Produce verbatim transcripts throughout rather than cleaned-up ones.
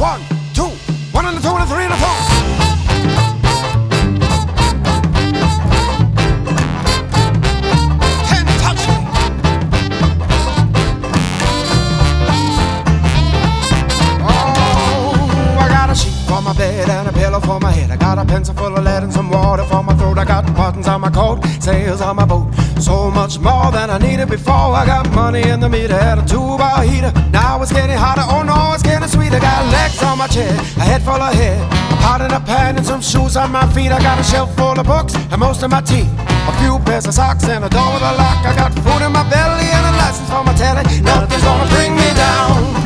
One, two, one and a two and a three and a four. Can't touch me. Oh, I got a sheet for my bed and a pillow for my head. I got a pencil full of lead and some water for my throat. I got buttons on my coat, sails on my boat. So much more than I needed before. I got money in the meter, had a two-bar heater. Now it's getting hotter, oh no, it's getting sweeter. Got legs on my chair, a head full of hair, a pot in a pan and some shoes on my feet. I got a shelf full of books and most of my teeth, a few pairs of socks and a door with a lock. I got food in my belly and a license for my telly. Nothing's gonna bring me down.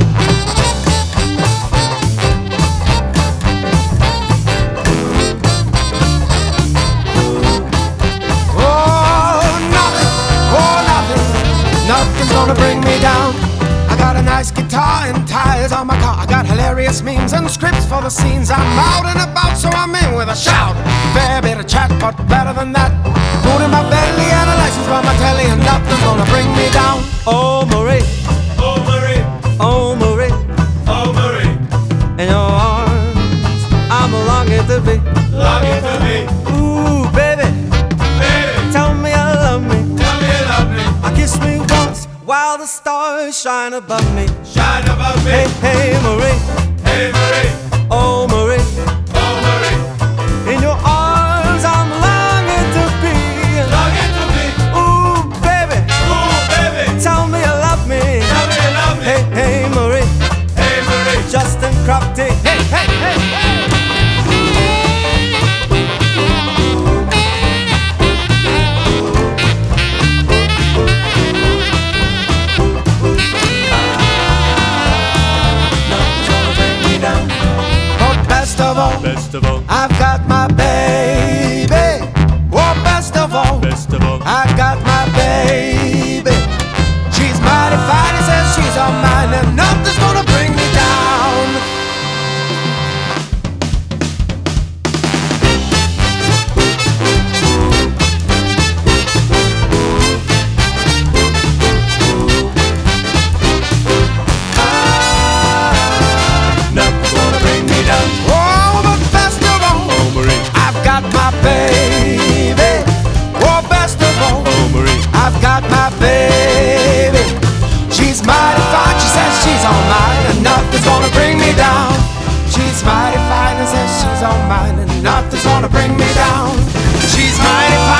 Nothing's gonna bring me down. I got a nice guitar and tires on my car. I got hilarious memes and scripts for the scenes. I'm out and about, so I'm in with a shout. Fair bit of chat, but better than that. Food in my belly and a license for my telly, and nothing's gonna bring me down. Oh Marie, Oh Marie, oh Marie, oh Marie, in your arms I'm longing to be. longing to be. Ooh baby, Baby, tell me you love me. tell me you love me. I kiss me once while the stars shine above me. Shine above me. Hey, hey, Marie, Hey Marie, oh Marie, oh Marie, in your arms I'm longing to be. longing to be. Ooh, baby, Ooh baby, tell me you love me. tell me you love me. Hey, hey, Marie, Hey Marie, Justin Crockett. Hey, hey, hey, hey. Best of all, best of all, I've got my baby. Oh, best of all, best of all. I've got my baby. She's mighty fine and says she's all mine, and nothing's gonna bring me down. Nothing's gonna bring me down. Oh, but best of all, Oh Marie, I've got my baby. Oh, best of all, oh Marie, I've got my baby. She's mighty fine, she says she's all mine, and nothing's gonna bring me down. She's mighty fine and says she's all mine, and nothing's gonna bring me down. She's mighty fine.